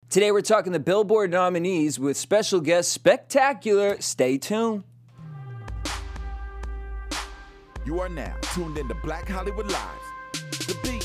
Today we're talking the Billboard nominees with special guest Spectacular. Stay tuned. You are now tuned into Black Hollywood Live. The beat.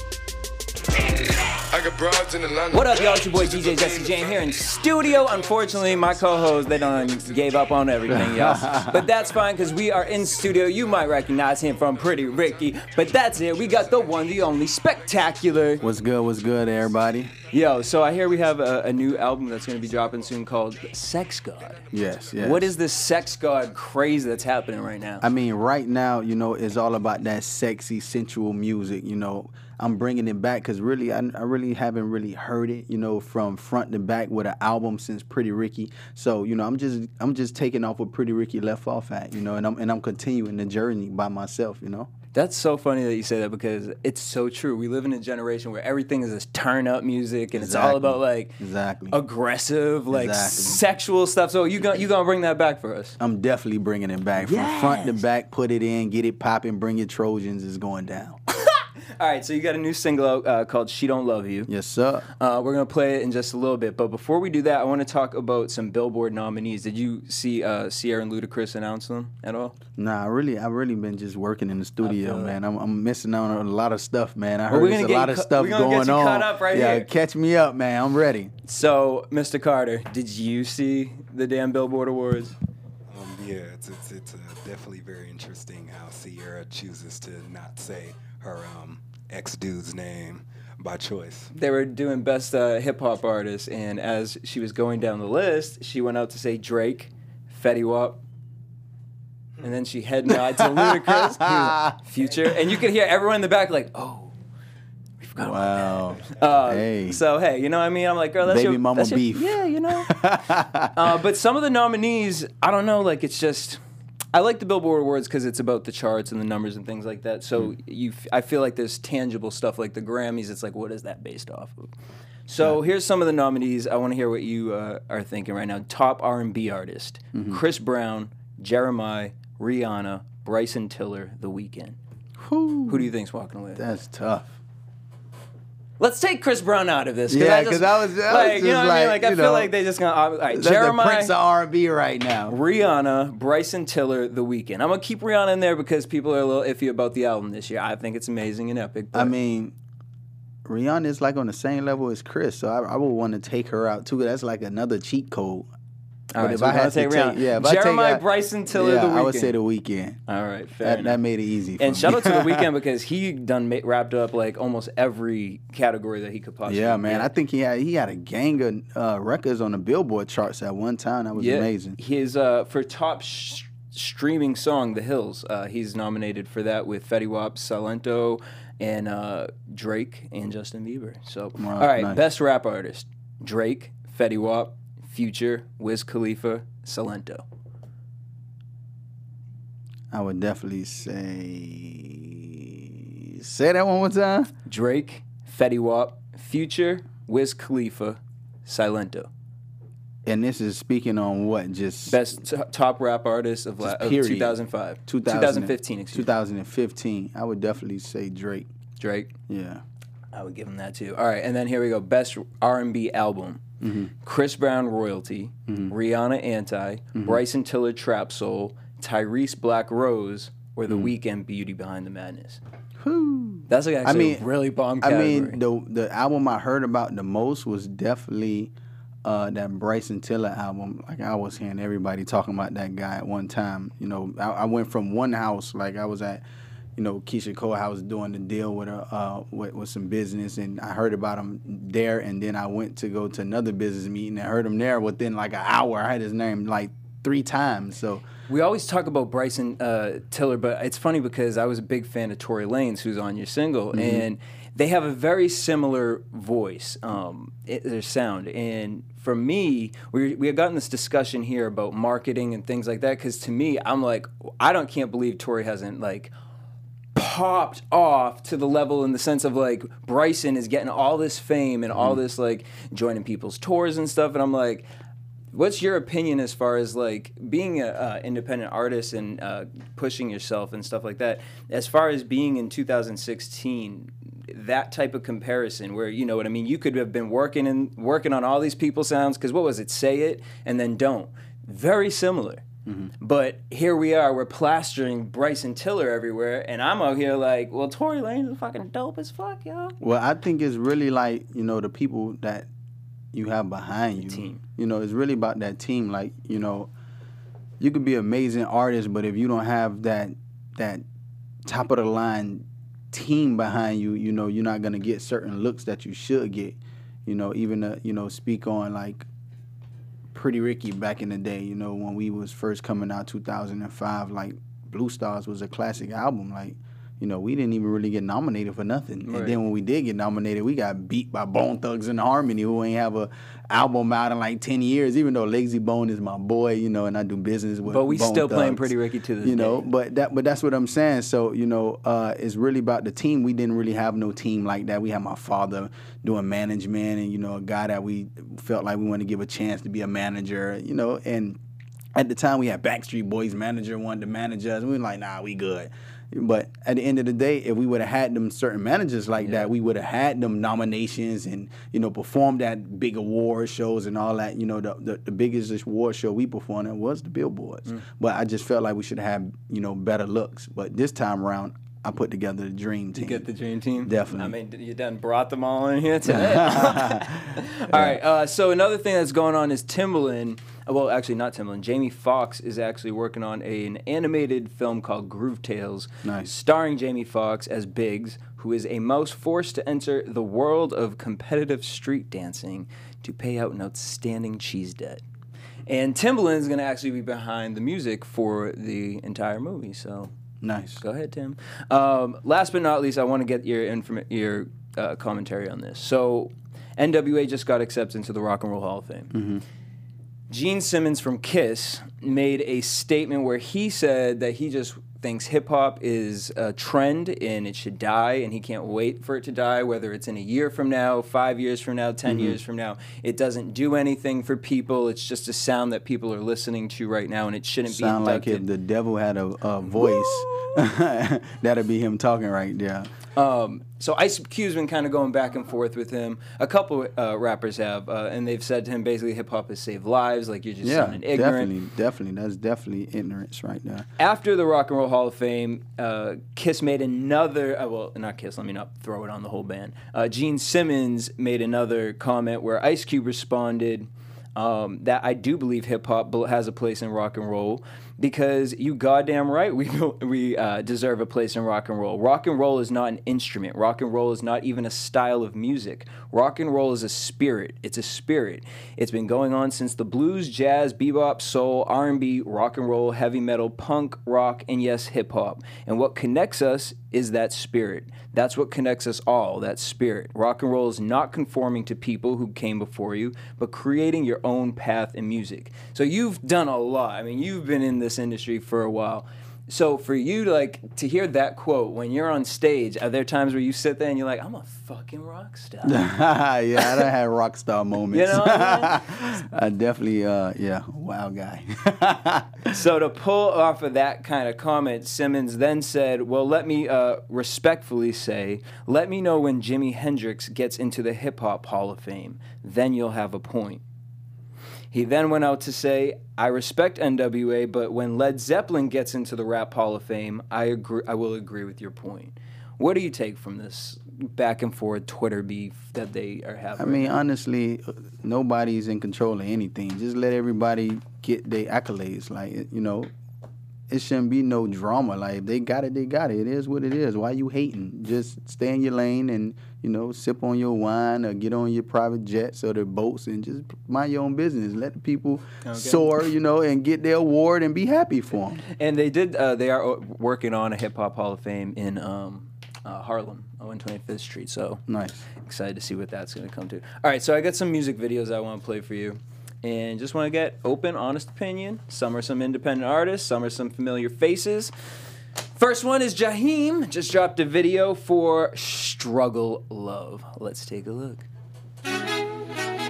I got broads in Atlanta. What up, y'all? It's your boy DJ Jesse Jane here in studio. Unfortunately, my co-host, they done gave up on everything, y'all. But that's fine, because we are in studio. You might recognize him from Pretty Ricky. But that's it. We got the one, the only, Spectacular. What's good, everybody? Yo, so I hear we have a new album that's going to be dropping soon called Sex God. Yes. What is this Sex God craze that's happening right now? I mean, right now, it's all about that sexy, sensual music, I'm bringing it back because really, I really haven't really heard it, from front to back with an album since Pretty Ricky. So, I'm just taking off what Pretty Ricky left off at, and I'm continuing the journey by myself, That's so funny that you say that because it's so true. We live in a generation where everything is this turn up music and it's all about aggressive, sexual stuff. So you gonna bring that back for us? I'm definitely bringing it back from front to back. Put it in, get it popping, bring your Trojans. It's going down. All right, so you got a new single out called She Don't Love You. Yes, sir. We're going to play it in just a little bit. But before we do that, I want to talk about some Billboard nominees. Did you see Ciara and Ludacris announce them at all? Nah, I really been just working in the studio, man. I'm missing out on a lot of stuff, man. I Well, heard there's a lot of stuff going on. We're going to get you caught up right here. Yeah, catch me up, man. I'm ready. So, Mr. Carter, did you see the damn Billboard Awards? Yeah, it's definitely very interesting how Ciara chooses to not say her ex-dude's name by choice. They were doing best hip-hop artist, and as she was going down the list, she went out to say Drake, Fetty Wap, and then she head nodded to Ludacris, Future, and you could hear everyone in the back like, oh, we forgot about that. Hey. So, hey, you know what I mean? I'm like, girl, that's Baby mama beef. Yeah, but some of the nominees, I don't know, like it's just... I like the Billboard Awards because it's about the charts and the numbers and things like that. So I feel like there's tangible stuff like the Grammys. It's like, what is that based off of? So here's some of the nominees. I want to hear what you are thinking right now. Top R&B artist: Chris Brown, Jeremiah, Rihanna, Bryson Tiller, The Weeknd. Who do you think's walking away? That's tough. Let's take Chris Brown out of this. Yeah, because I was like, just you know what I mean? Like, I feel like they just gonna. All right, that's Jeremiah, the Prince of R&B right now. Rihanna, Bryson Tiller, The Weeknd. I'm gonna keep Rihanna in there because people are a little iffy about the album this year. I think it's amazing and epic. But I mean, Rihanna is like on the same level as Chris, so I would want to take her out too. That's like another cheat code. All right, if so I had to take Rihanna. Jeremiah, Bryson Tiller, The Weeknd. I would say The Weeknd. All right, fair enough. That made it easy for and me. shout out to The Weeknd because he wrapped up like almost every category that he could possibly. Yeah, man. I think he had a gang of records on the Billboard charts at one time. That was amazing. His for top streaming song, The Hills, he's nominated for that with Fetty Wap, Salento, and Drake and Justin Bieber. So, wow, all right, nice. Best rap artist: Drake, Fetty Wap, Future, Wiz Khalifa, Salento. I would definitely say that one more time. Drake, Fetty Wap, Future, Wiz Khalifa, Salento. And this is speaking on what? Just Best top rap artist of 2005. 2015, excuse me. 2015. I would definitely say Drake. Drake? Yeah. I would give him that too. All right, and then here we go. Best R&B album. Chris Brown, Royalty. Rihanna, Anti. Bryson Tiller, Trap Soul. Tyrese, Black Rose. Or The Weeknd, Beauty Behind the Madness. That's like actually a really bomb category. I mean, the album I heard about the most was definitely that Bryson Tiller album. Like, I was hearing everybody talking about that guy at one time. I went from one house, like I was at, Keisha Cole house doing the deal with her, with some business, and I heard about him there, and then I went to go to another business meeting and heard him there within like an hour. I had his name like 3 times, so. We always talk about Bryson Tiller, but it's funny because I was a big fan of Tory Lanez, who's on your single, and they have a very similar voice, their sound. And for me, we had gotten this discussion here about marketing and things like that, because to me, I'm like, can't believe Tory hasn't like popped off to the level in the sense of like Bryson is getting all this fame and all this like joining people's tours and stuff, and I'm like, what's your opinion as far as like being an independent artist and pushing yourself and stuff like that? As far as being in 2016, that type of comparison where, you know what I mean, you could have been working on all these people sounds, because what was it, Say It and then Don't. Very similar. But here we are, we're plastering Bryson Tiller everywhere, and I'm out here like, well, Tory Lanez is fucking dope as fuck, yo. Well, I think it's really like, you know, the people that you have behind you. Team. You know, it's really about that team. Like, you know, you could be an amazing artist, but if you don't have that top of the line team behind you, you know, you're not gonna get certain looks that you should get. You know, even to, you know, speak on like Pretty Ricky back in the day, you know, when we was first coming out 2005, like Blue Stars was a classic album. Like, you know, we didn't even really get nominated for nothing. Right. And then when we did get nominated, we got beat by Bone Thugs and Harmony, who ain't have a album out in like 10 years, even though Lazy Bone is my boy, you know, and I do business with But we Bone still playing Thugs, Pretty Ricky to this you know, day. but that's what I'm saying. So, you know, it's really about the team. We didn't really have no team like that. We had my father doing management and, you know, a guy that we felt like we wanted to give a chance to be a manager, you know, and at the time we had Backstreet Boys manager wanted to manage us. And we were like, nah, we good. But at the end of the day, if we would have had them certain managers like that, we would have had them nominations and, you know, performed at big award shows and all that. You know, the biggest award show we performed at was the Billboards. But I just felt like we should have had, you know, better looks. But this time around, I put together the dream team. You get the dream team? Definitely. I mean, you done brought them all in here today. All right, so another thing that's going on is Timbaland. Well, actually, not Timbaland. Jamie Foxx is actually working on an animated film called Groove Tales, starring Jamie Foxx as Biggs, who is a mouse forced to enter the world of competitive street dancing to pay out an outstanding cheese debt. And Timbaland is going to actually be behind the music for the entire movie, so... Nice. Go ahead, Tim. Last but not least, I want to get your commentary on this. So, NWA just got accepted into the Rock and Roll Hall of Fame. Gene Simmons from KISS made a statement where he said that he just thinks hip-hop is a trend and it should die, and he can't wait for it to die, whether it's in a year from now, 5 years from now, 10 years from now. It doesn't do anything for people. It's just a sound that people are listening to right now, and it shouldn't be Sound like if the devil had a voice, that'd be him talking right there. So Ice Cube's been kind of going back and forth with him. A couple rappers have, and they've said to him basically hip-hop has saved lives, like you're just sounding ignorant. Definitely. That's definitely ignorance right there. After the Rock and Roll Hall of Fame, KISS made another, well, not KISS, let me not throw it on the whole band. Gene Simmons made another comment where Ice Cube responded that I do believe hip-hop has a place in rock and roll, because you goddamn right we deserve a place in rock and roll. Rock and roll is not an instrument. Rock and roll is not even a style of music. Rock and roll is a spirit. It's a spirit. It's been going on since the blues, jazz, bebop, soul, R&B, rock and roll, heavy metal, punk, rock, and yes, hip-hop. And what connects us is that spirit. That's what connects us all, that spirit. Rock and roll is not conforming to people who came before you, but creating your own path in music. So you've done a lot. I mean, you've been in this industry for a while. So for you to hear that quote when you're on stage, are there times where you sit there and you're like, I'm a fucking rock star? Yeah, I done had rock star moments. You know what I mean? I definitely, wow guy. So to pull off of that kind of comment, Simmons then said, well, let me respectfully say, let me know when Jimi Hendrix gets into the Hip Hop Hall of Fame. Then you'll have a point. He then went out to say, I respect NWA, but when Led Zeppelin gets into the Rap Hall of Fame, I will agree with your point. What do you take from this back and forth Twitter beef that they are having? I mean, honestly, nobody's in control of anything. Just let everybody get their accolades. Like, you know, it shouldn't be no drama. Like, if they got it, they got it. It is what it is. Why you hating? Just stay in your lane and, you know, sip on your wine or get on your private jets or their boats and just mind your own business. Let the people soar, you know, and get their award and be happy for them. And they did. They are working on a Hip Hop Hall of Fame in Harlem, on 25th Street. So nice. Excited to see what that's going to come to. All right, so I got some music videos I want to play for you. And just want to get open, honest opinion. Some are some independent artists. Some are some familiar faces. First one is Jaheim. Just dropped a video for Struggle Love. Let's take a look. Hey,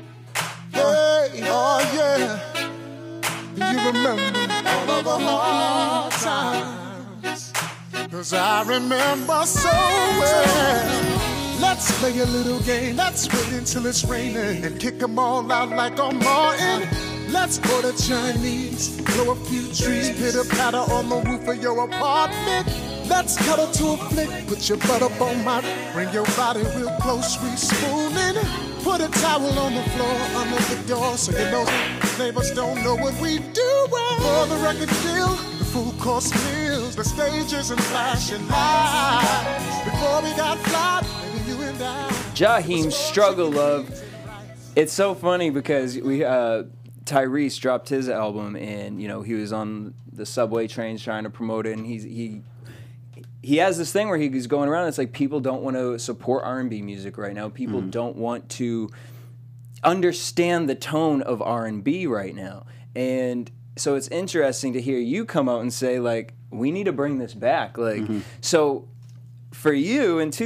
oh yeah. Do you remember all of the hard times? 'Cause I remember so well. Let's play a little game. Let's wait until it's raining and kick 'em all out like on Martin. Let's order Chinese, blow a few trees, pitter patter on the roof of your apartment. Let's cuddle to a flick, put your butt up on my, bring your body real close, we spooning. Put a towel on the floor under the door so you know neighbors don't know what we doing. For the record deal, the full course meals, the stages and flashing lights. Before we got fly, baby, you and I. Jaheim's Struggle Love. It's so funny because we Tyrese dropped his album, and you know he was on the subway trains trying to promote it, and he has this thing where he's going around. It's like people don't want to support R&B music right now. People don't want to understand the tone of R&B right now, and so it's interesting to hear you come out and say like we need to bring this back. Like so. For you in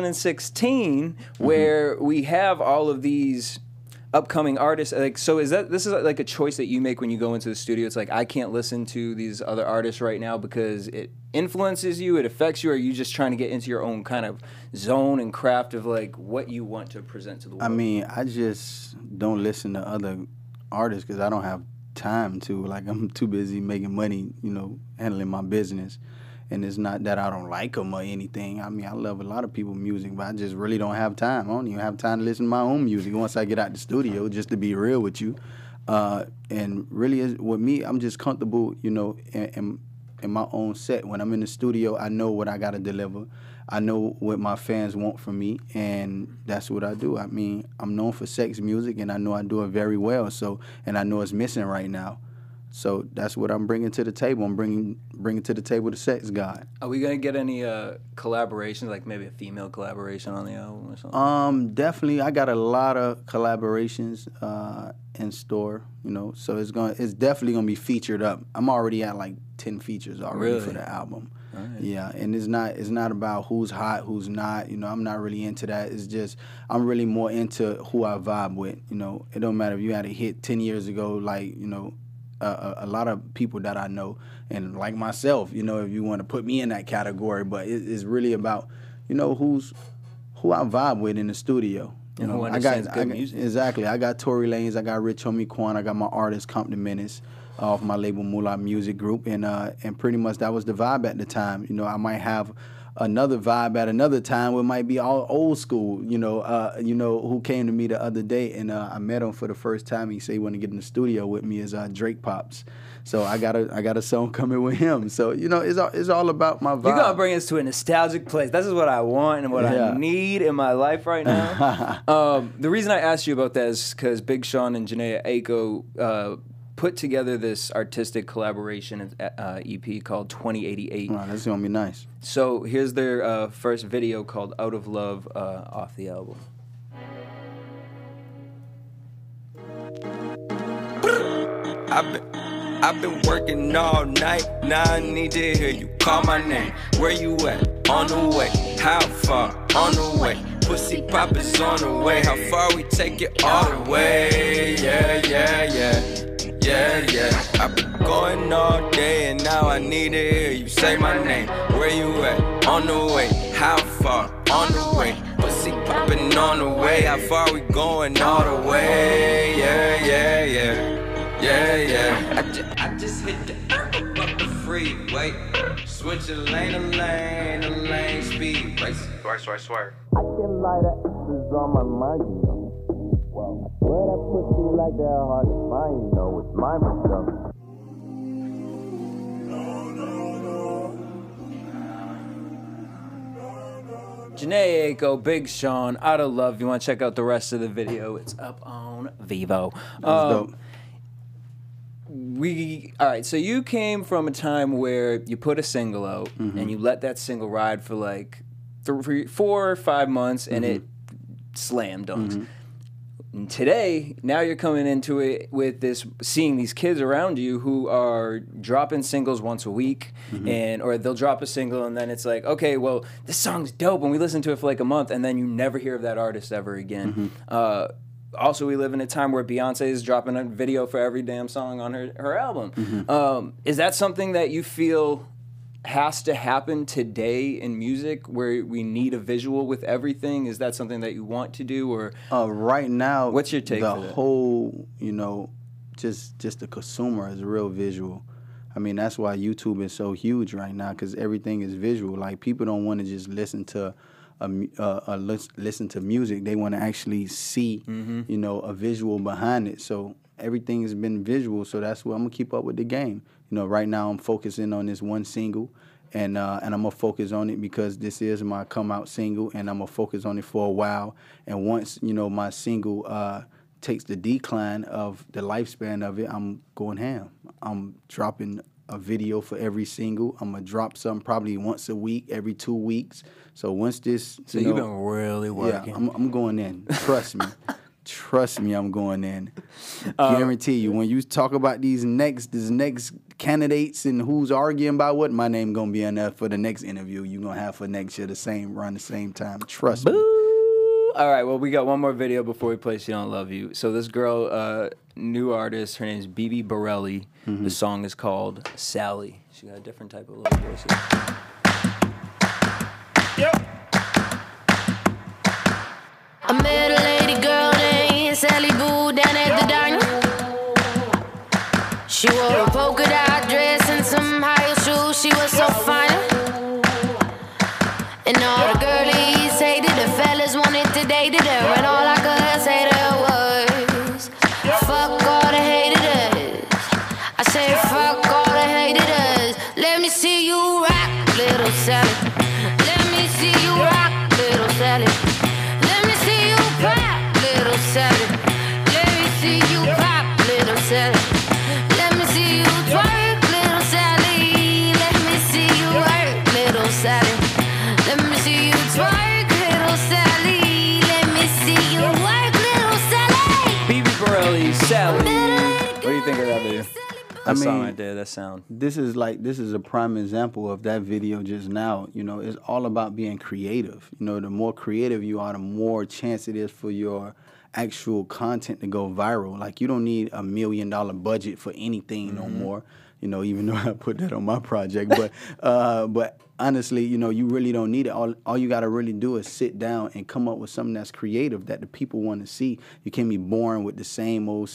2016, where we have all of these upcoming artists, like, so this is like a choice that you make when you go into the studio? It's like, I can't listen to these other artists right now because it influences you, it affects you, or are you just trying to get into your own kind of zone and craft of like what you want to present to the world? I mean, I just don't listen to other artists because I don't have time to. Like, I'm too busy making money, you know, handling my business. And it's not that I don't like them or anything. I mean, I love a lot of people's music, but I just really don't have time. I don't even have time to listen to my own music once I get out the studio, just to be real with you. And really, with me, I'm just comfortable, you know, in my own set. When I'm in the studio, I know what I got to deliver. I know what my fans want from me, and that's what I do. I mean, I'm known for sex music, and I know I do it very well. So, and I know it's missing right now. So that's what I'm bringing to the table. I'm bringing to the table the sex god. Are we gonna get any collaborations, like maybe a female collaboration on the album or something? Definitely. I got a lot of collaborations in store. You know, so it's definitely gonna be featured up. I'm already at like 10 features already for the album. Right. Yeah, and it's not about who's hot, who's not. You know, I'm not really into that. It's just I'm really more into who I vibe with. You know, it don't matter if you had a hit 10 years ago, like, you know. A lot of people that I know, and like myself, you know, if you want to put me in that category, but it's really about, you know, who I vibe with in the studio. You know, who understands good music. Exactly. I got Tory Lanez, I got Rich Homie Quan, I got my artist Compton Menace off my label Moolah Music Group, and pretty much that was the vibe at the time. You know, I might have another vibe at another time where it might be all old school, you know, who came to me the other day, and I met him for the first time. He said he wanted to get in the studio with me, is Drake Pops. So I got a song coming with him. So, you know, it's all about my vibe. You're going to bring us to a nostalgic place. This is what I want and what I need in my life right now. The reason I asked you about that is because Big Sean and Jhené Aiko put together this artistic collaboration EP called 2088. Wow, that's going to be nice. So here's their first video called Out of Love off the album. I've been working all night, now I need to hear you call my name. Where you at? On the way. How far? On the way. Pussy pop is on the way. How far we take it all the way? Yeah, yeah, yeah. Yeah, yeah. I've been going all day and now I need to hear you say my name. Where you at? On the way. How far? On the way. Pussy popping on the way. How far we going all the way? Yeah, yeah, yeah. Yeah, yeah. I just hit the earth up the freeway. Switch a lane speed. Swear. I can lie, that is on my mind, you know. Wow. Where that pussy like that hard to find, you know. It's mine for some. Jhené Aiko, Big Sean, Out of Love. If you want to check out the rest of the video, it's up on Vivo. That's dope. All right, so you came from a time where you put a single out and you let that single ride for like 4 or 5 months and it slam dunks. And today, now you're coming into it with this, seeing these kids around you who are dropping singles once a week, or they'll drop a single and then it's like, okay, well, this song's dope, and we listen to it for like a month, and then you never hear of that artist ever again. Also, we live in a time where Beyonce is dropping a video for every damn song on her album. Is that something that you feel has to happen today in music where we need a visual with everything? Is that something that you want to do, or right now, what's your take the for that? whole, just the consumer is real visual. I mean, that's why YouTube is so huge right now, because everything is visual. Like, people don't want to just listen to listen to music. They want to actually see, a visual behind it. So everything has been visual. So that's what I'm gonna keep up with the game. Right now I'm focusing on this one single, and I'm gonna focus on it because this is my come out single, and I'm gonna focus on it for a while. And once my single takes the decline of the lifespan of it, I'm going ham. I'm dropping a video for every single. I'm gonna drop something probably once a week, every 2 weeks. So once this, so you've been really working. Yeah, I'm going in. Trust me. Trust me, I'm going in. Guarantee you, when you talk about these next candidates and who's arguing about what, my name gonna be in there for the next interview you gonna have for next year, around the same time. Trust me. All right, well, we got one more video before we play She Don't Love You. So this girl, new artist, her name is Bibi Borelli. The song is called Sally. She got a different type of little voice here. I met a lady girl named Sally Boo down at the diner. She wore a polka dot dress and some high shoes. She was so fine. And all the girlies hated the fellas wanted to date her. And all I could say to her was, fuck all the haters. I said, fuck all the haters. Let me see you rock, little Sally. Let me see you rock, little Sally. Let me see you pop, little Sally. Let me see you pop, little Sally. Let me see you twerk, little Sally. Let me see you work, little Sally. Let me see you twerk, little Sally. Let me see you work, little Sally. Bibi Borelli, Sally. What do you think of that video? That song right there, that sound. This is a prime example of that video just now. It's all about being creative. The more creative you are, the more chance it is for your actual content to go viral. Like, you don't need $1 million budget for anything no more. Even though I put that on my project, but honestly, you really don't need it. All you got to really do is sit down and come up with something that's creative that the people want to see. You can't be boring with the same old,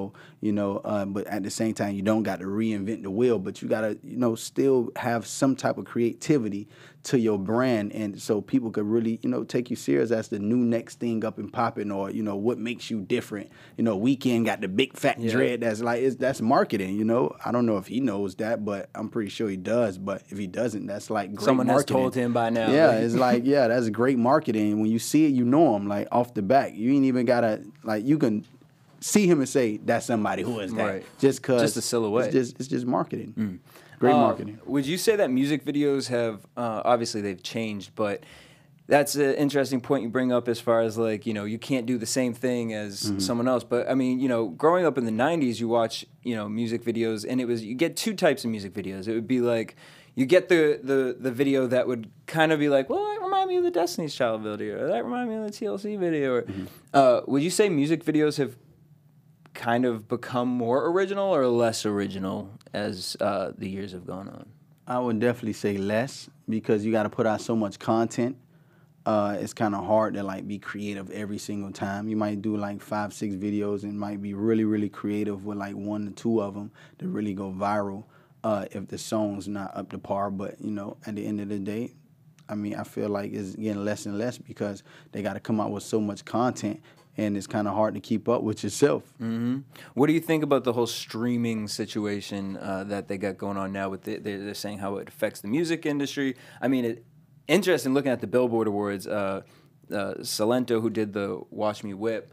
but at the same time, you don't got to reinvent the wheel, but you got to, still have some type of creativity to your brand, and so people could really, take you serious as the new next thing up and popping, or, what makes you different. Weeknd got the big fat dread that's marketing, I don't know if he knows that, but I'm pretty sure he does, but if he doesn't, that's like great Someone marketing. has told him by now. Yeah, it's like, that's great marketing. When you see it, you know him, like, off the back. You ain't even gotta, like, you can see him and say, that's somebody. Who is that? Right. Just a silhouette. It's just marketing. Great marketing. Would you say that music videos have, obviously they've changed, but that's an interesting point you bring up as far as, like, you can't do the same thing as someone else. But I mean, growing up in the 90s, you watch, music videos, and you get two types of music videos. It would be like, you get the video that would kind of be like, well, that remind me of the Destiny's Child video, or that remind me of the TLC video. Or would you say music videos have kind of become more original or less original as the years have gone on? I would definitely say less, because you got to put out so much content. It's kind of hard to, like, be creative every single time. You might do like 5-6 videos and might be really, really creative with like 1 or 2 of them to really go viral if the song's not up to par. But, at the end of the day, I mean, I feel like it's getting less and less because they got to come out with so much content, and it's kind of hard to keep up with yourself. What do you think about the whole streaming situation that they got going on now? With they're saying how it affects the music industry. I mean, interesting looking at the Billboard Awards. Salento, who did the Watch Me Whip,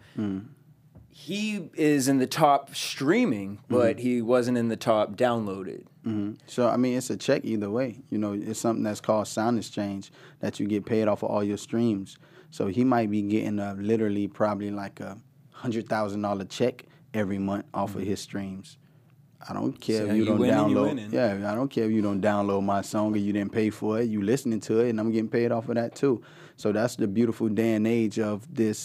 he is in the top streaming, but he wasn't in the top downloaded. So, I mean, it's a check either way. It's something that's called sound exchange, that you get paid off of all your streams. So he might be getting literally probably like a $100,000 check every month off of his streams. I don't care if you don't download. I don't care if you don't download my song or you didn't pay for it. You listening to it, and I'm getting paid off of that too. So that's the beautiful day and age of this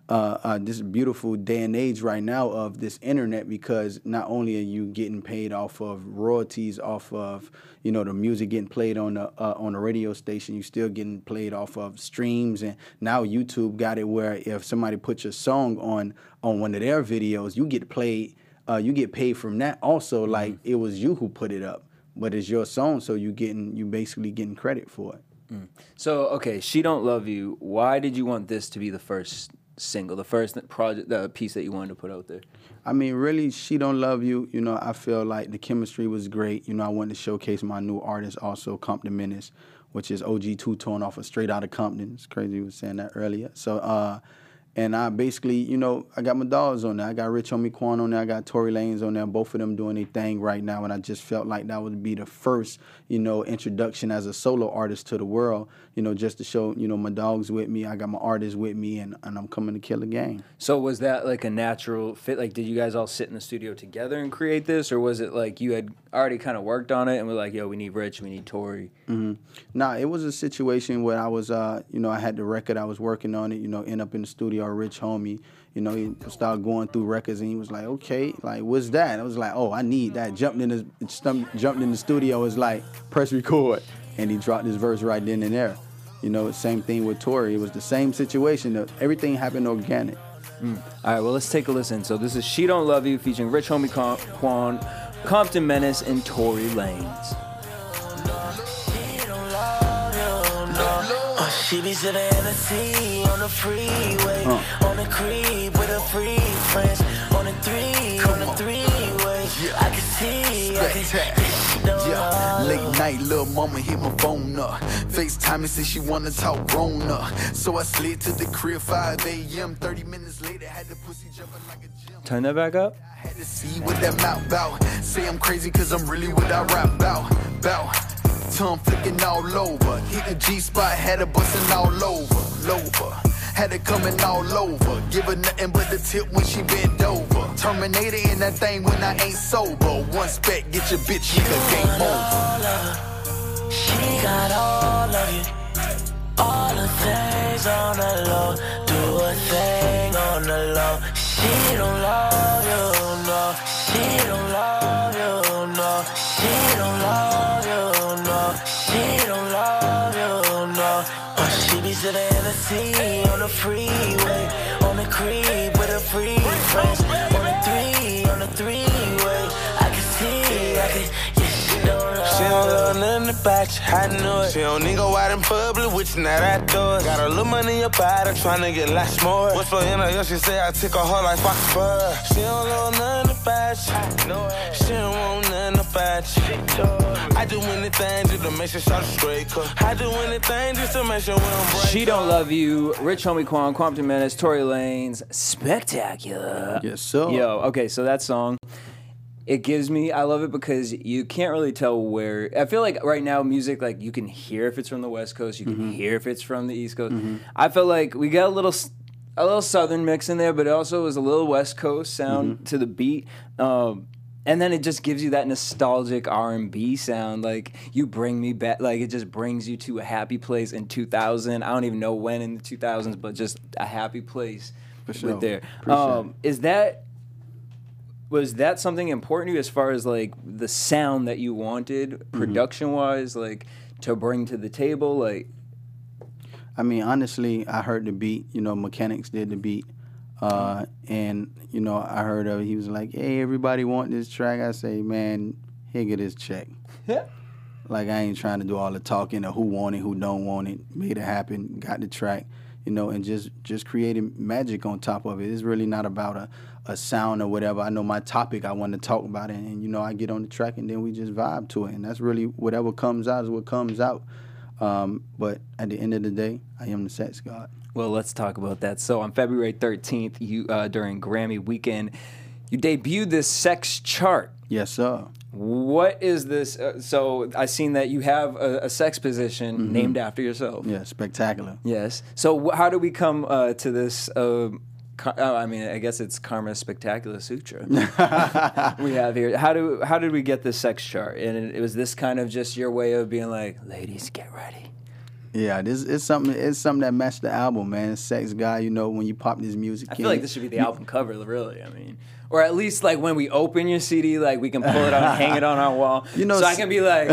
this beautiful day and age right now of this internet, because not only are you getting paid off of royalties, off of the music getting played on the radio station, you still getting played off of streams, and now YouTube got it where if somebody puts your song on one of their videos, you get paid from that also, like it was you who put it up, but it's your song, so you basically getting credit for it. So okay, She Don't Love You. Why did you want this to be the first single, the first project, the piece that you wanted to put out there? I mean, really, She Don't Love You, I feel like the chemistry was great. I wanted to showcase my new artist also, Compton Menace, which is OG Two-Tone off of Straight Outta Compton. It's crazy you were saying that earlier. So, and I basically, I got my dogs on there. I got Rich Homie Quan on there. I got Tory Lanez on there. Both of them doing their thing right now. And I just felt like that would be the first, introduction as a solo artist to the world, just to show, my dogs with me. I got my artists with me, and I'm coming to kill the game. So was that like a natural fit? Like, did you guys all sit in the studio together and create this? Or was it like you had already kind of worked on it and were like, yo, we need Rich, we need Tory? Nah, it was a situation where I was, I had the record, I was working on it, end up in the studio, Rich Homie, he started going through records, and he was like, okay, like, what's that? I was like, oh, I need that. Jumped in the studio, was like, press record, and he dropped his verse right then and there. Same thing with Tory. It was the same situation. Everything happened organic. All right, well, let's take a listen. So this is She Don't Love You featuring Rich Homie Quan, Compton Menace, and Tory Lanez. She be sipping Hennessy on the freeway, on the creep with her free friends, on the three-way. I can see, late night, little mama hit my phone up. FaceTime and say she wanna talk grown up. So I slid to the crib 5 a.m. 30 minutes later, had the pussy jumping like a gym. Turn that back up. I had to see what that mouth bout. Say I'm crazy cause I'm really what I rap bout. Tongue flicking all over. Hit the G-spot, had her bustin' all over. Had her coming all over. Give her nothing but the tip when she bent over. Terminator in that thing when I ain't sober. One spec, get your bitch, nigga, game over. She got all of you. All the things on the low. Do a thing on the low. She don't love you, no. She don't love you, no. She don't love you, no. She don't love you, no. She be sitting in the sea on the freeway, on the creep with her free friends, on the three-way. I can see, yeah, she don't love. She don't love nothing about you, I know it. She don't need go out in public with you, now that door. Got a little money in your body, tryna get lots more. What's for in her, she say I take her heart like Fox Fur. She don't love nothing about you, know it. She don't want nothing about you. I do anything just to make sure she's straight. I do anything just to make sure we don't break. She Don't Love You, Rich Homie Quan, Compton Menace, Tory Lanez, Spectacular. Yes, sir. Yo, okay, so that song, it gives me, I love it because you can't really tell where, I feel like right now music, like you can hear if it's from the West Coast, you can hear if it's from the East Coast. I feel like we got a little Southern mix in there, but it also was a little West Coast sound to the beat. And then it just gives you that nostalgic R&B sound. Like, you bring me back. Like, it just brings you to a happy place in 2000. I don't even know when in the 2000s, but just a happy place For sure. with there. Was that something important to you as far as, like, the sound that you wanted, production-wise, like, to bring to the table? Like, I mean, honestly, I heard the beat. Mechanics did the beat. And, I heard of it. He was like, hey, everybody want this track. I say, man, here, get this check. Like, I ain't trying to do all the talking of who want it, who don't want it. Made it happen, got the track, and just created magic on top of it. It's really not about a sound or whatever. I know my topic, I want to talk about it. And, I get on the track and then we just vibe to it. And that's really whatever comes out is what comes out. But at the end of the day, I am the sex god. well, let's talk about that. So on February 13th, you during Grammy weekend, you debuted this sex chart. Yes, sir. What is this? So I seen that you have a sex position named after yourself. Yeah, Spectacular. Yes. So how do we come to this? I mean, I guess it's Karma Spectacular Sutra we have here. How did we get this sex chart? And it was this kind of just your way of being like, ladies, get ready. Yeah, this is something. It's something that matched the album, man. Sex God, you know, when you pop this music. I feel like this should be the album cover, really. I mean, or at least like when we open your CD, like we can pull it out and hang it on our wall. You know, so I can be like,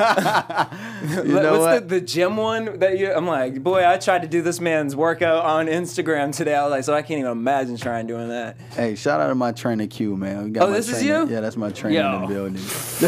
what's the gym one that you? I'm like, boy, I tried to do this man's workout on Instagram today. I was like, so I can't even imagine trying doing that. Hey, shout out to my trainer Q, man. We got Oh, this is you? Yeah, that's my trainer in the building.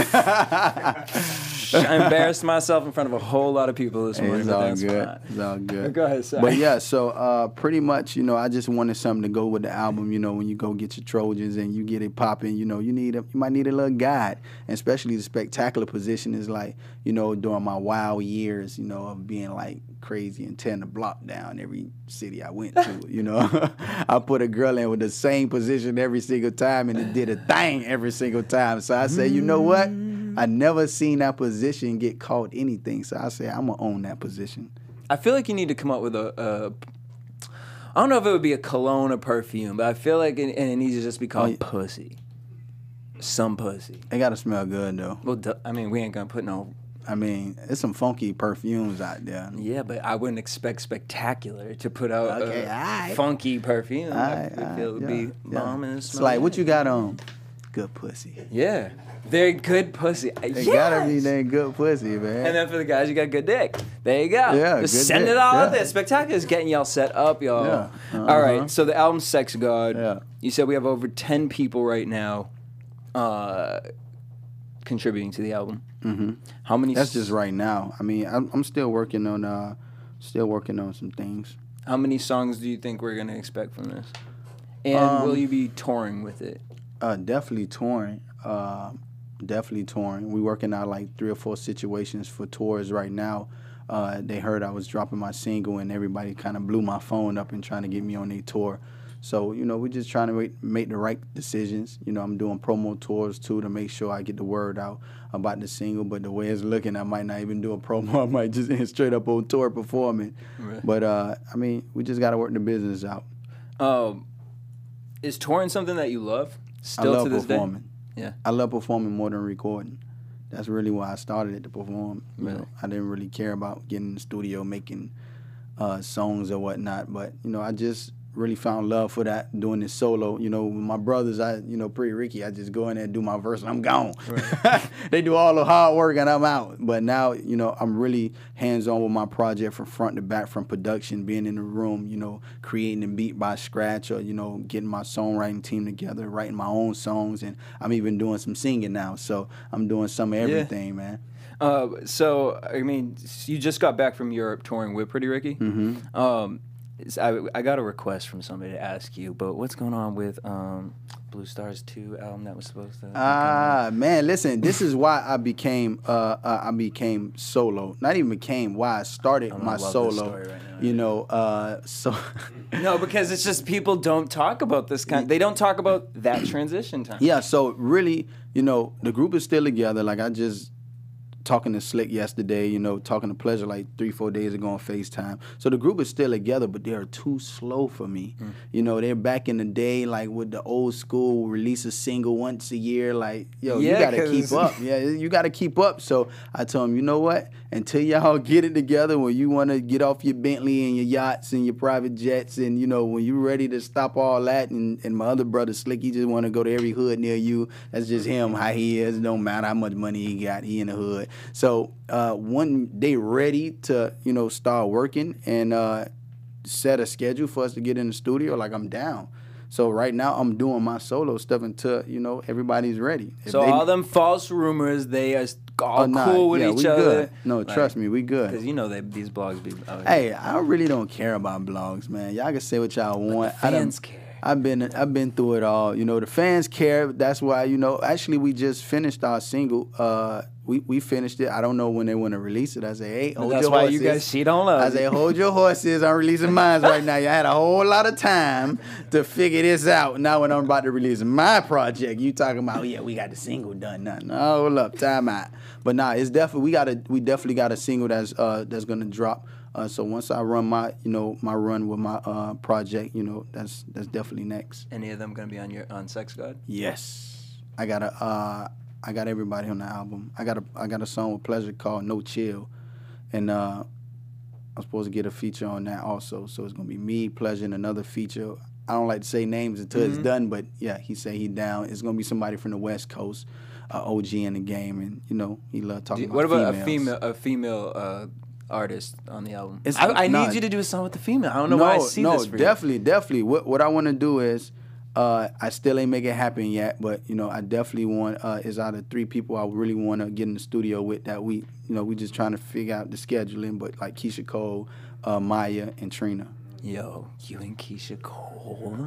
I embarrassed myself in front of a whole lot of people this morning. It's but all that's good. fine. It's all good. Go ahead, sorry. But yeah, so pretty much, you know, I just wanted something to go with the album. You know, when you go get your Trojans and you get it popping, you know, you might need a little guide. And especially the spectacular position is like, you know, during my wild years, you know, of being like crazy and tearing the block down every city I went to. You know, I put a girl in with the same position every single time, and it did a thing every single time. So I said, you know what? I never seen that position get called anything. So I said, I'm going to own that position. I feel like you need to come up with I don't know if it would be a cologne or perfume, but I feel like it needs to just be called pussy. Some pussy. It got to smell good, though. Well, I mean, we ain't going to put no... I mean, there's some funky perfumes out there. Yeah, but I wouldn't expect Spectacular to put out alright. funky perfume. I feel it would be bomb and It's like, what you got on? Good pussy. Yeah. Very good pussy. It gotta be that good pussy, man. And then for the guys, you got good dick. There you go. Yeah, just good send dick. it all out Yeah. there. Spectacular is getting y'all set up, y'all. Yeah. All right. So the album's Sex God. Yeah. You said we have over 10 people right now contributing to the album. Mm-hmm. How many? That's just right now. I mean, I'm still working on some things. How many songs do you think we're gonna expect from this? And will you be touring with it? Definitely touring. Definitely touring. We working out like 3 or 4 situations for tours right now. They heard I was dropping my single, and everybody kind of blew my phone up and trying to get me on their tour. So, you know, we're just trying to make the right decisions. You know, I'm doing promo tours, too, to make sure I get the word out about the single. But the way it's looking, I might not even do a promo. I might just end straight up on tour performing. Right. But, I mean, we just got to work the business out. Is touring something that you love still I love to this performing. day? Yeah. I love performing more than recording. That's really why I started it, to perform. You Really? know, I didn't really care about getting in the studio, making songs or whatnot. But, you know, I just really found love for that, doing this solo. You know, with my brothers, Pretty Ricky, I just go in there and do my verse and I'm gone. Right. They do all the hard work and I'm out. But now, you know, I'm really hands-on with my project from front to back, from production, being in the room, you know, creating a beat by scratch, or, you know, getting my songwriting team together, writing my own songs, and I'm even doing some singing now. So I'm doing some of everything, man. So, I mean, you just got back from Europe touring with Pretty Ricky. Mm-hmm. I got a request from somebody to ask you, but what's going on with Blue Stars 2 album that was supposed to... Man, listen, this is why I became solo. Not even became, why I started my solo. Right now, you know, so... No, because it's just people don't talk about this they don't talk about that transition time. Yeah, so really, you know, the group is still together. Like, I just talking to Slick yesterday, you know, talking to Pleasure like 3-4 days ago on FaceTime. So the group is still together, but they are too slow for me. You know, they're back in the day, like with the old school, release a single once a year. Like, yo, you got to keep up. Yeah, you got to keep up. So I told them, you know what? Until y'all get it together, when you want to get off your Bentley and your yachts and your private jets, and, you know, when you're ready to stop all that, and my other brother, Slick, he just want to go to every hood near you. That's just him, how he is. It don't matter how much money he got. He in the hood. So when they ready to, you know, start working and set a schedule for us to get in the studio, like, I'm down. So right now I'm doing my solo stuff until, you know, everybody's ready. So all them false rumors, they are all cool with each other. Good. No, like, trust me, we good. Because you know these blogs be... Hey, I really don't care about blogs, man. Y'all can say what y'all want. But the fans care. I've been through it all. You know, the fans care. That's why, you know, actually we just finished our single. We finished it. I don't know when they want to release it. I say, hey, hold your horses. That's why you guys cheat on love. I say, hold your horses. I'm releasing mine right now. You had a whole lot of time to figure this out. Now when I'm about to release my project, you talking about, oh, yeah, we got the single done. No, hold up, time out. But nah, it's definitely we definitely got a single that's gonna drop. So once I run my run with my project, you know, that's definitely next. Any of them gonna be on Sex God? Yes, I got everybody on the album. I got a song with Pleasure called No Chill, and I'm supposed to get a feature on that also. So it's gonna be me, Pleasure, and another feature. I don't like to say names until it's done, but yeah, he said he down. It's gonna be somebody from the West Coast, OG in the game, and you know he love talking about. What about females. a female artist on the album? It's I not- need you to do a song with the female. I don't know why I see this for definitely. What I want to do is, I still ain't make it happen yet, but you know I definitely want. Is out of 3 people I really want to get in the studio with that we just trying to figure out the scheduling, but like Keisha Cole, Maya, and Trina. Yo, you and Keisha Cole.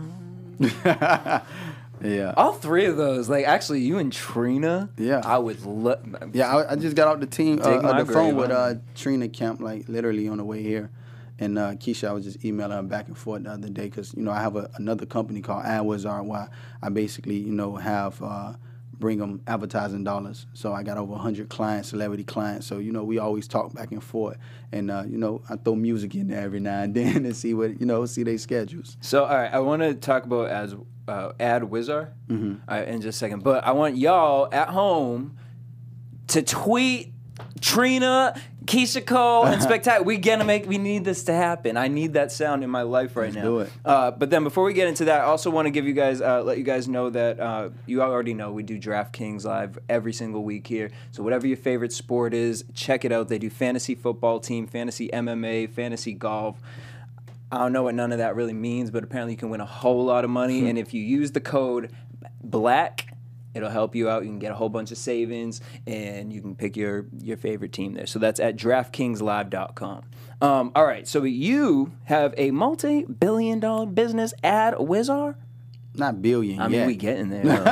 Yeah. All 3 of those. Like, actually, you and Trina. Yeah. I would love. Yeah, I just got off the team Dig my the phone grave, with Trina Kemp, like literally on the way here, and Keisha. I was just emailing her back and forth the other day because you know I have another company called AdWizard where I basically have bring them advertising dollars. So I got over 100 clients, celebrity clients. So you know we always talk back and forth, and you know I throw music in there every now and then and see their schedules. So, all right, I want to talk about AdWizard in just a second. But I want y'all at home to tweet Trina, Keisha Cole, and Spectacular. We need this to happen. I need that sound in my life right now. do it. But then before we get into that, I also want to give you guys, let you guys know that you already know we do DraftKings Live every single week here. So whatever your favorite sport is, check it out. They do fantasy football team, fantasy MMA, fantasy golf. I don't know what none of that really means, but apparently you can win a whole lot of money. And if you use the code BLACK, it'll help you out. You can get a whole bunch of savings, and you can pick your favorite team there. So that's at DraftKingsLive.com. All right, so you have a multi-billion-dollar business, AdWizard? Not billion. I mean, yet. we getting there. You know what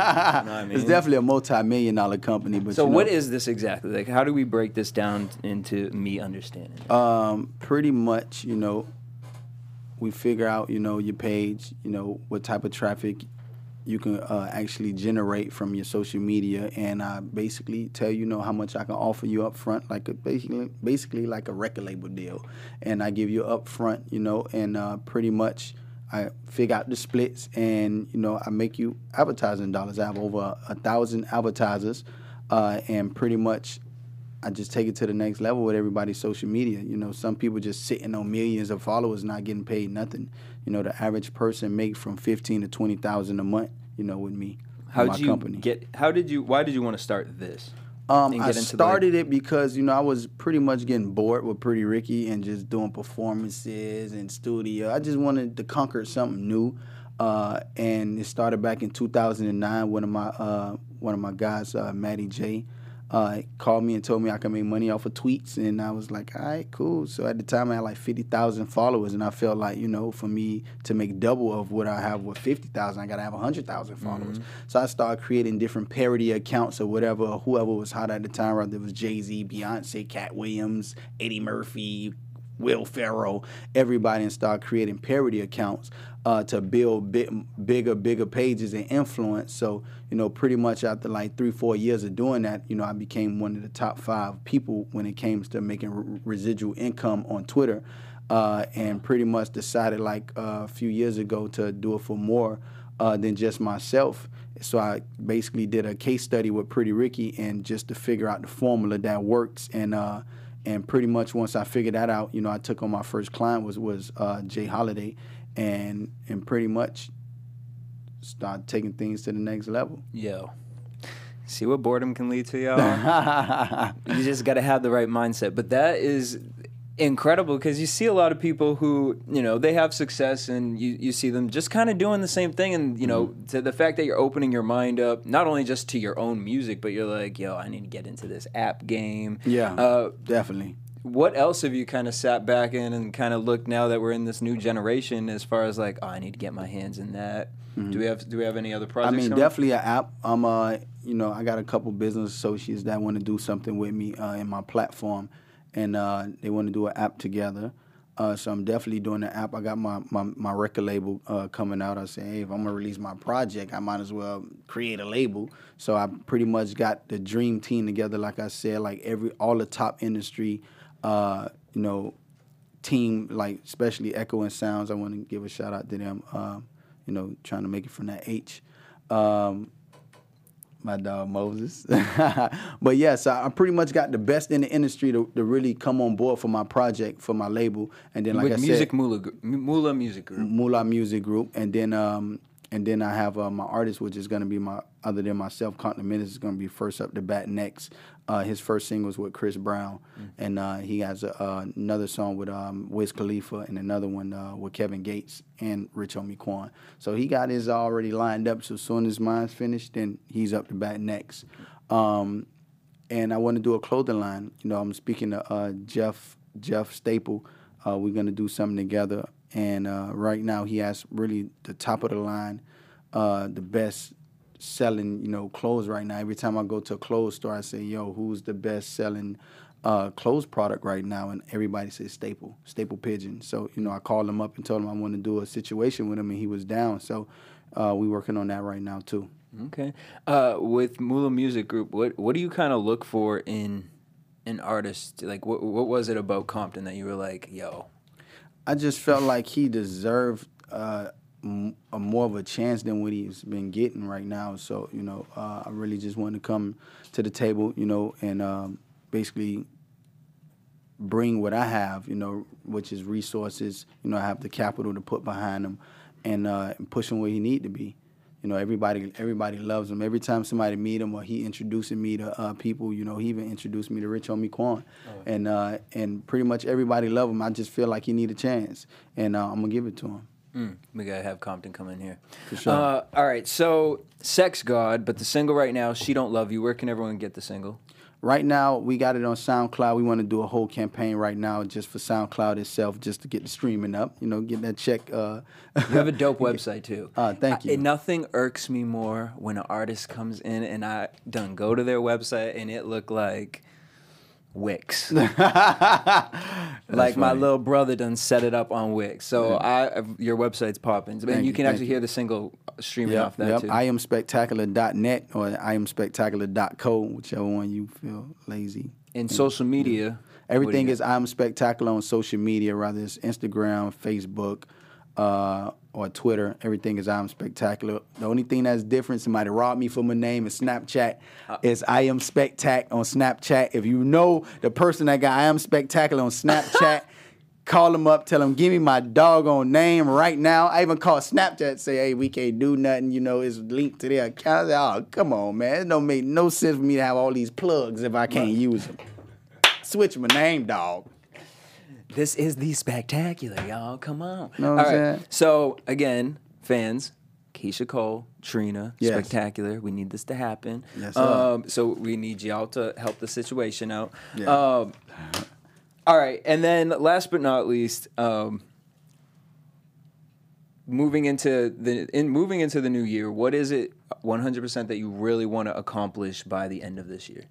I mean? It's definitely a multi-million-dollar company. But So you know, what is this exactly? Like, how do we break this down into me understanding? Pretty much, you know, we figure out, you know, your page, you know, what type of traffic you can actually generate from your social media, and I basically tell you know how much I can offer you up front, like basically like a record label deal, and I give you up front, you know, and pretty much I figure out the splits, and you know I make you advertising dollars. I have over 1,000 advertisers, and pretty much I just take it to the next level with everybody's social media. You know, some people just sitting on millions of followers, not getting paid nothing. You know, the average person make from $15,000 to $20,000 a month. You know, with me, Why company. did you want to start this? I started it because, you know, I was pretty much getting bored with Pretty Ricky and just doing performances and studio. I just wanted to conquer something new, and it started back in 2009. One of my guys, Matty J, called me and told me I could make money off of tweets, and I was like, all right, cool. So at the time I had like 50,000 followers, and I felt like, you know, for me to make double of what I have with 50,000, I gotta have 100,000 followers. So I started creating different parody accounts or whatever, or whoever was hot at the time, whether it was Jay-Z, Beyonce, Cat Williams, Eddie Murphy, Will Ferrell, everybody, and start creating parody accounts to build bigger pages and influence. So, you know, pretty much after like 3-4 years of doing that, you know, I became one of the top 5 people when it came to making residual income on Twitter, and pretty much decided like a few years ago to do it for more than just myself. So I basically did a case study with Pretty Ricky, and just to figure out the formula that works, and pretty much once I figured that out, you know, I took on my first client was Jay Holiday, and pretty much started taking things to the next level. Yo. See what boredom can lead to, y'all? You just got to have the right mindset. But that is incredible, because you see a lot of people who, you know, they have success, and you see them just kind of doing the same thing. And, you know, to the fact that you're opening your mind up, not only just to your own music, but you're like, yo, I need to get into this app game. Yeah, definitely. What else have you kind of sat back in and kind of looked now that we're in this new generation, as far as like, oh, I need to get my hands in that? Do we have any other projects? I mean, coming? definitely an app. You know, I got a couple business associates that want to do something with me in my platform, and they want to do an app together. So I'm definitely doing an app. I got my record label coming out. I say, hey, if I'm gonna release my project, I might as well create a label. So I pretty much got the dream team together. Like I said, like all the top industry, you know, team, like especially Echo and Sounds. I want to give a shout out to them. You know, trying to make it from that H. My dog Moses. But yes, I pretty much got the best in the industry to really come on board for my project, for my label. And then, like With I Music said, Mula Music Group. Mula Music Group. And then I have my artist, which is going to be other than myself, Compton Menace is going to be first up the bat next. His first single was with Chris Brown. And he has another song with Wiz Khalifa and another one with Kevin Gates and Rich Homie Quan. So he got his already lined up. So as soon as mine's finished, then he's up the bat next. And I want to do a clothing line. You know, I'm speaking to Jeff Staple. We're going to do something together. And right now he has really the top of the line, the best selling, you know, clothes right now. Every time I go to a clothes store, I say, yo, who's the best selling clothes product right now? And everybody says Staple Pigeon. So, you know, I called him up and told him I want to do a situation with him, and he was down. So we working on that right now too. Okay. With Mula Music Group, what do you kind of look for in an artist? Like, what was it about Compton that you were like, yo? I just felt like he deserved more of a chance than what he's been getting right now. So, you know, I really just wanted to come to the table, you know, and basically bring what I have, you know, which is resources. You know, I have the capital to put behind him and push him where he need to be. You know, everybody loves him. Every time somebody meet him or he introducing me to people, you know, he even introduced me to Rich Homie Quan. Oh. And pretty much everybody love him. I just feel like he need a chance, and I'm going to give it to him. We got to have Compton come in here. For sure. All right, so Sex God, but the single right now, She Don't Love You. Where can everyone get the single? Right now, we got it on SoundCloud. We want to do a whole campaign right now just for SoundCloud itself, just to get the streaming up, you know, get that check. You have a dope website, too. Thank you. Nothing irks me more when an artist comes in and I done go to their website and it look like Wix. Like my little brother done set it up on Wix. So your website's popping. And you can actually hear the single streaming off that too. IamSpectacular.net or IamSpectacular.co, whichever one you feel lazy. And social media. Everything is I'm Spectacular on social media, whether it's Instagram, Facebook, or Twitter. Everything is I'm Spectacular. The only thing that's different, somebody robbed me for my name, is Snapchat. It's I Am Spectac on Snapchat. If you know the person that got I Am Spectacular on Snapchat, call them up, tell them, give me my doggone name right now. I even call Snapchat, say, hey, we can't do nothing. You know, it's linked to their account. Oh, come on, man. It don't make no sense for me to have all these plugs if I can't use them. Switch my name, dog. This is the Spectacular, y'all. Come on. Know what I'm saying? So, again, fans, Keisha Cole, Trina, Yes. Spectacular. We need this to happen. Yes, sir. So we need y'all to help the situation out. Yeah. All right. And then last but not least, moving into the new year, what is it 100% that you really want to accomplish by the end of this year?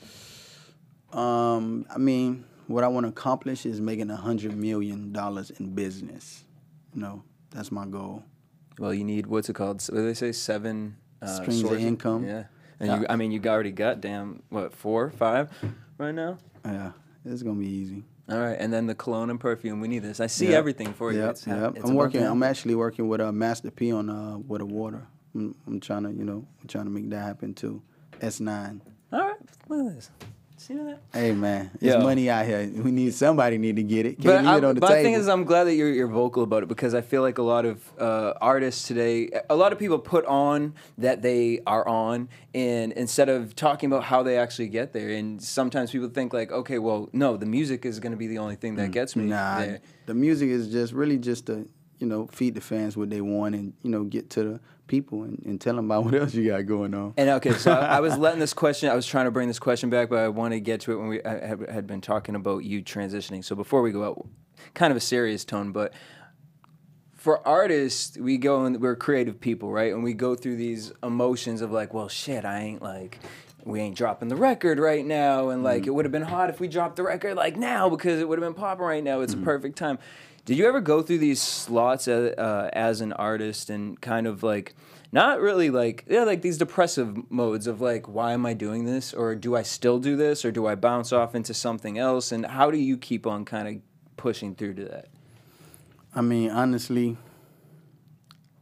I mean, what I want to accomplish is making $100 million in business. You know, that's my goal. Well, you need, what's it called? What do they say? 7 Streams of sources? income. Yeah. And you already got 4, 5 right now? Yeah, it's gonna be easy. All right, and then the cologne and perfume. We need this. I see everything for you. It's I'm actually working with Master P on with a water. I'm trying to make that happen too. S9. All right, look at this. See that? Hey man, there's money out here. Somebody need to get it. But Can't leave it on the table. The thing is, I'm glad that you're vocal about it, because I feel like a lot of artists today, a lot of people put on that they are on, and instead of talking about how they actually get there, and sometimes people think like, okay, well, no, the music is going to be the only thing that gets me there. The music is just to feed the fans what they want, and get to the people and tell them about what else you got going on. And okay, so I was letting this question, I was trying to bring this question back, but I want to get to it when we had been talking about you transitioning. So before we go out, kind of a serious tone, but for artists, we're creative people, right? And we go through these emotions of like, well, shit, we ain't dropping the record right now, and like it would have been hot if we dropped the record like now, because it would have been popping right now. It's a perfect time. Did you ever go through these slots as an artist and kind of like, not really like these depressive modes of like, why am I doing this? Or do I still do this? Or do I bounce off into something else? And how do you keep on kind of pushing through to that? I mean, honestly,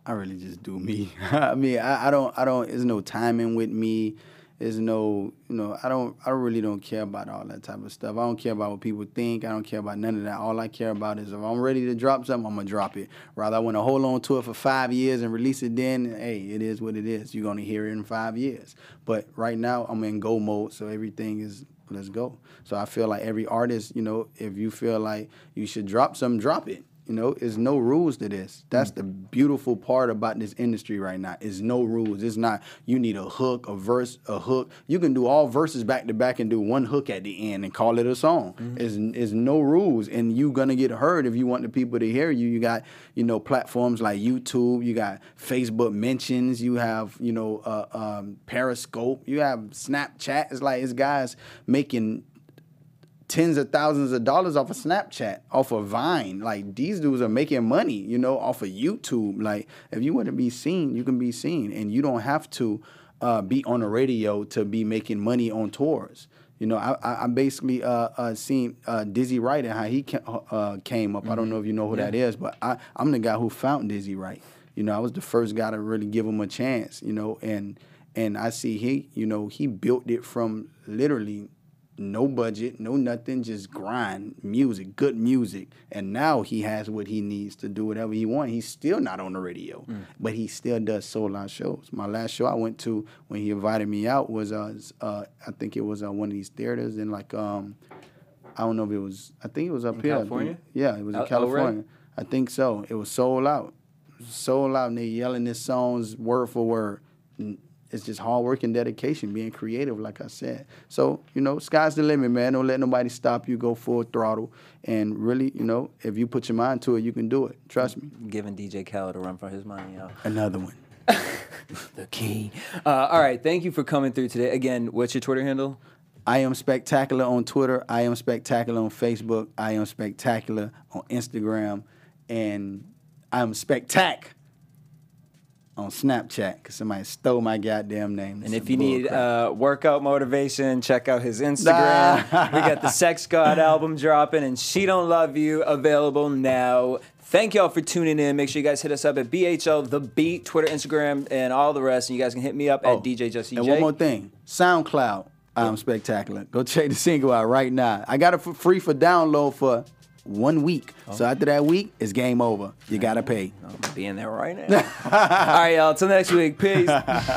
I really just do me. I mean, I don't. There's no timing with me. There's no, I really don't care about all that type of stuff. I don't care about what people think. I don't care about none of that. All I care about is if I'm ready to drop something, I'm going to drop it. Rather, I want to hold on to it for 5 years and release it then, hey, it is what it is. You're going to hear it in 5 years. But right now, I'm in go mode, so everything is, let's go. So I feel like every artist, if you feel like you should drop something, drop it. There's no rules to this. That's the beautiful part about this industry right now. There's no rules. It's not you need a hook, a verse, a hook. You can do all verses back to back and do one hook at the end and call it a song. There's no rules, and you're gonna get heard if you want the people to hear you. You got platforms like YouTube. You got Facebook mentions. You have Periscope. You have Snapchat. It's guys making tens of thousands of dollars off of Snapchat, off of Vine. Like, these dudes are making money, off of YouTube. Like, if you want to be seen, you can be seen. And you don't have to be on the radio to be making money on tours. I basically seen Dizzy Wright and how he came up. I don't know if you know who that is, but I'm the guy who found Dizzy Wright. I was the first guy to really give him a chance, and I see he built it from literally no budget, no nothing, just grind, music, good music. And now he has what he needs to do whatever he wants. He's still not on the radio, but he still does sold-out shows. My last show I went to when he invited me out was, I think it was one of these theaters in I don't know if it was, I think it was up in here. California? Yeah, it was in California. I think so. It was sold out. Sold out, and they yelling his songs word for word. It's just hard work and dedication, being creative, like I said. So, sky's the limit, man. Don't let nobody stop you. Go full throttle. And really, if you put your mind to it, you can do it. Trust me. Giving DJ Khaled a run for his money, y'all. Another one. The key. All right, thank you for coming through today. Again, what's your Twitter handle? I Am Spectacular on Twitter. I Am Spectacular on Facebook. I Am Spectacular on Instagram. And I Am Spectac on Snapchat, because somebody stole my goddamn name. And if you need workout motivation, check out his Instagram. We got the Sex God album dropping, and She Don't Love You available now. Thank y'all for tuning in. Make sure you guys hit us up at BHL The Beat, Twitter, Instagram, and all the rest. And you guys can hit me up at DJ Just CJ. And one more thing, SoundCloud, I'm Spectacular. Go check the single out right now. I got it for free for download for 1 week. So after that week, it's game over. You got to pay. I'm going to be in there right now. All right, y'all. Till next week. Peace.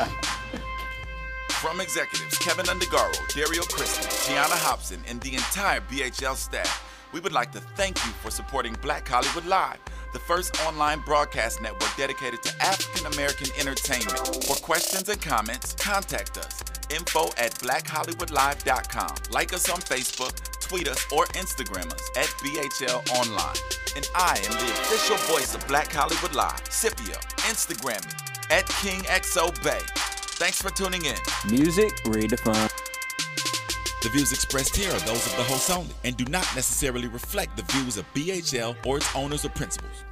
From executives Kevin Undergaro, Dario Christie, Gianna Hobson, and the entire BHL staff, we would like to thank you for supporting Black Hollywood Live, the first online broadcast network dedicated to African-American entertainment. For questions and comments, contact us. info@blackhollywoodlive.com. Like us on Facebook, tweet us, or Instagram us at BHL Online. And I am the official voice of Black Hollywood Live, Scipio. Instagram me at KingXOBay. Thanks for tuning in. Music redefined. The views expressed here are those of the hosts only and do not necessarily reflect the views of BHL or its owners or principals.